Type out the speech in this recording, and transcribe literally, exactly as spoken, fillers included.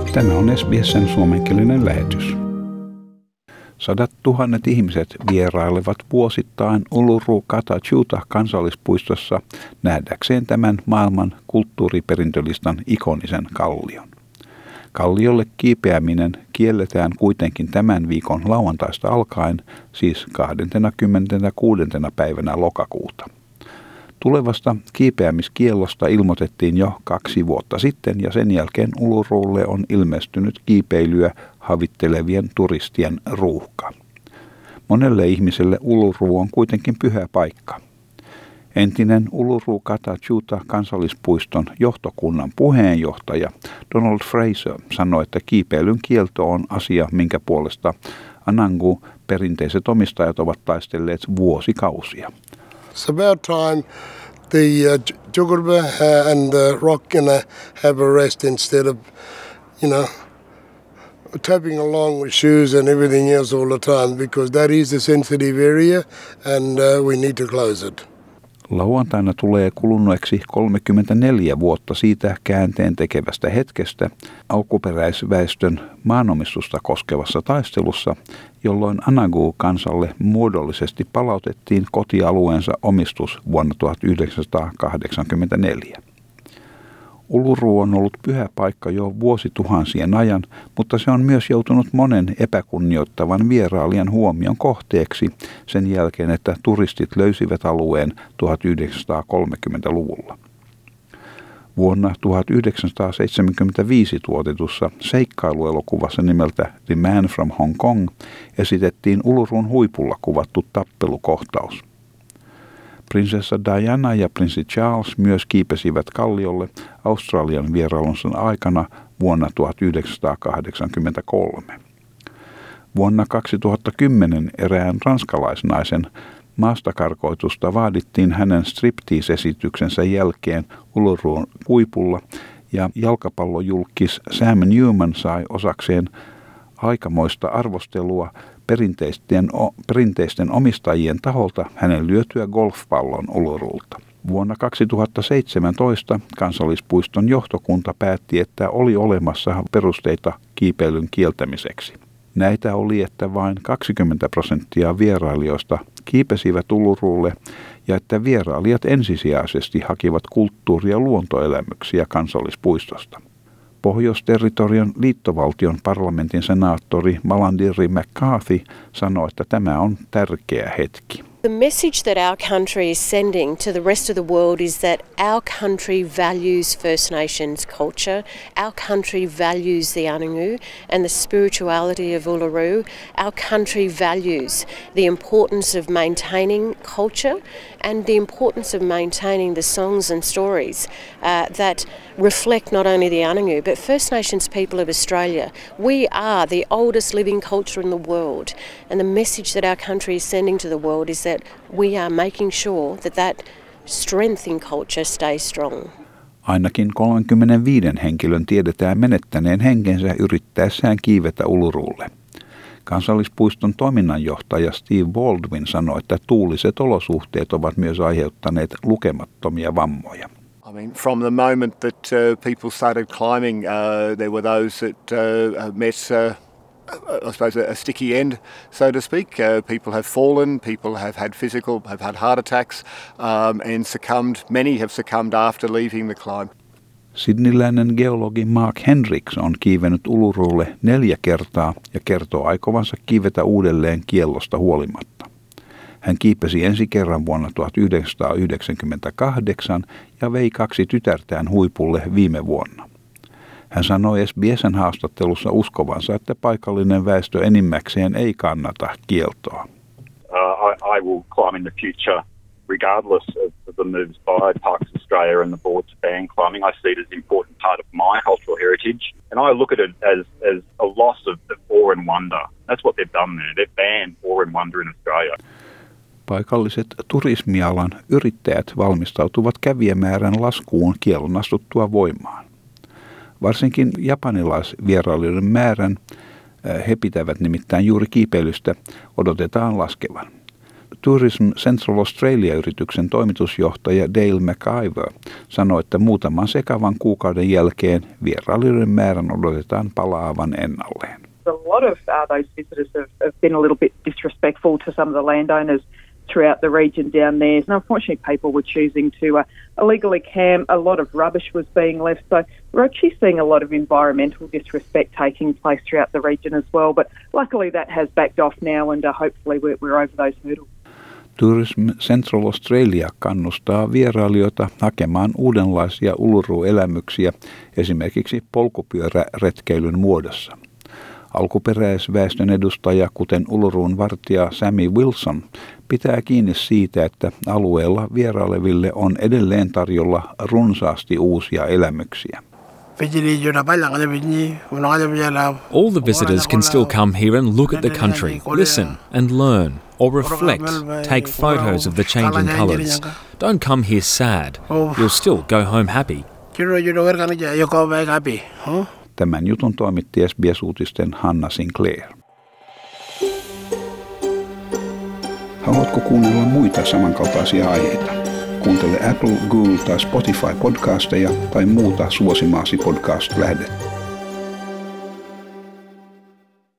Tämä on S B S:n suomenkielinen lähetys. Sadat tuhannet ihmiset vierailevat vuosittain Uluru-Kata-Tjuta kansallispuistossa nähdäkseen tämän maailman kulttuuriperintölistan ikonisen kallion. Kalliolle kiipeäminen kielletään kuitenkin tämän viikon lauantaista alkaen, siis kahdeskymmeneskuudes päivänä lokakuuta. Tulevasta kiipeämiskiellosta ilmoitettiin jo kaksi vuotta sitten ja sen jälkeen Ulurulle on ilmestynyt kiipeilyä havittelevien turistien ruuhka. Monelle ihmiselle Uluru on kuitenkin pyhä paikka. Entinen Uluru-Kata-Tjuta kansallispuiston johtokunnan puheenjohtaja Donald Fraser sanoi, että kiipeilyn kielto on asia, minkä puolesta Anangu perinteiset omistajat ovat taistelleet vuosikausia. It's about time the uh, Jugurba uh, and the rock you know, have a rest instead of, you know, tapping along with shoes and everything else all the time, because that is a sensitive area and uh, we need to close it. Lauantaina tulee kuluneeksi kolmekymmentäneljä vuotta siitä käänteen tekevästä hetkestä alkuperäisväestön maanomistusta koskevassa taistelussa, jolloin Anagu-kansalle muodollisesti palautettiin kotialueensa omistus vuonna tuhatyhdeksänsataakahdeksankymmentäneljä. Uluru on ollut pyhä paikka jo vuosituhansien ajan, mutta se on myös joutunut monen epäkunnioittavan vierailijan huomion kohteeksi sen jälkeen, että turistit löysivät alueen tuhatyhdeksänsataakolmekymmentäluvulla. Vuonna tuhatyhdeksänsataaseitsemänkymmentäviisi tuotetussa seikkailuelokuvassa nimeltä The Man from Hong Kong esitettiin Ulurun huipulla kuvattu tappelukohtaus. Prinsessa Diana ja prinssi Charles myös kiipesivät kalliolle Australian vierailunsa aikana vuonna tuhatyhdeksänsataakahdeksankymmentäkolme. Vuonna kaksituhattakymmenen erään ranskalaisnaisen maastakarkoitusta vaadittiin hänen striptease-esityksensä jälkeen Ulurun huipulla ja jalkapallojulkis Sam Newman sai osakseen aikamoista arvostelua perinteisten, perinteisten omistajien taholta hänen lyötyä golfpallon Ulurulta. Vuonna kaksituhattaseitsemäntoista kansallispuiston johtokunta päätti, että oli olemassa perusteita kiipeilyn kieltämiseksi. Näitä oli, että vain kaksikymmentä prosenttia vierailijoista kiipesivät Ulurulle ja että vierailijat ensisijaisesti hakivat kulttuuri- ja luontoelämyksiä kansallispuistosta. Pohjois-territorion liittovaltion parlamentin senaattori Malandiri McCarthy sanoi, että tämä on tärkeä hetki. The message that our country is sending to the rest of the world is that our country values First Nations culture, our country values the Anangu and the spirituality of Uluru. Our country values the importance of maintaining culture and the importance of maintaining the songs and stories uh, that reflect not only the Anangu but First Nations people of Australia. We are the oldest living culture in the world, and the message that our country is sending to the world is that we are making sure that that strength in culture stays strong. Ainakin kolmekymmentäviisi henkilön tiedetään menettäneen henkensä yrittäessään kiivetä Ulurulle. Kansallispuiston toiminnanjohtaja Steve Baldwin sanoi, että tuuliset olosuhteet ovat myös aiheuttaneet lukemattomia vammoja. I mean, from the moment that uh, people started climbing, uh, there were those that uh, met, uh, I suppose, a, a sticky end, so to speak. Uh, people have fallen, people have had physical, have had heart attacks, um, and succumbed. Many have succumbed after leaving the climb. Sydneyläinen geologi Mark Hendricks on kiivennyt Ulurulle neljä kertaa ja kertoo aikovansa kiivetä uudelleen kiellosta huolimatta. Hän kiipesi ensi kerran vuonna tuhatyhdeksänsataayhdeksänkymmentäkahdeksan ja vei kaksi tytärtään huipulle viime vuonna. Hän sanoi S B S:n haastattelussa uskovansa, että paikallinen väestö enimmäkseen ei kannata kieltoa. Uh, I, I will climb in the future regardless of, of the moves by Parks Australia and the board to ban climbing. I see it as an important part of my cultural heritage, and I look at it as, as a loss of the awe and wonder. That's what they've done there. They've banned awe and wonder in Australia. Paikalliset turismialan yrittäjät valmistautuvat kävijämäärän laskuun kiellon astuttua voimaan. Varsinkin japanilaisvierailijoiden määrän, he pitävät nimittäin juuri kiipeilystä, odotetaan laskevan. Tourism Central Australia-yrityksen toimitusjohtaja Dale McIver sanoi, että muutaman sekavan kuukauden jälkeen vierailijoiden määrän odotetaan palaavan ennalleen. A lot of uh, those visitors have, have been a little bit disrespectful to some of the landowners throughout the region down there. And unfortunately, people were choosing to uh, illegally camp. A lot of rubbish was being left. So we're actually seeing a lot of environmental disrespect taking place throughout the region as well. But luckily that has backed off now and uh, hopefully we're, we're over those hurdles. Tourism Central Australia kannustaa vierailijoita hakemaan uudenlaisia Uluru-elämyksiä esimerkiksi polkupyöräretkeilyn muodossa. Alkuperäisväestön edustaja, kuten Uluruun vartija Sammy Wilson, pitää kiinni siitä, että alueella vieraileville on edelleen tarjolla runsaasti uusia elämyksiä. All the visitors can still come here and look at the country, listen and learn, or reflect, take photos of the changing colours. Don't come here sad. You'll still go home happy. Tämän jutun toimitti S B S-uutisten Hanna Sinclair. Haluatko kuunnella muita samankaltaisia aiheita? Kuuntele Apple, Google tai Spotify podcasteja tai muuta suosimaasi podcast-lähdettä.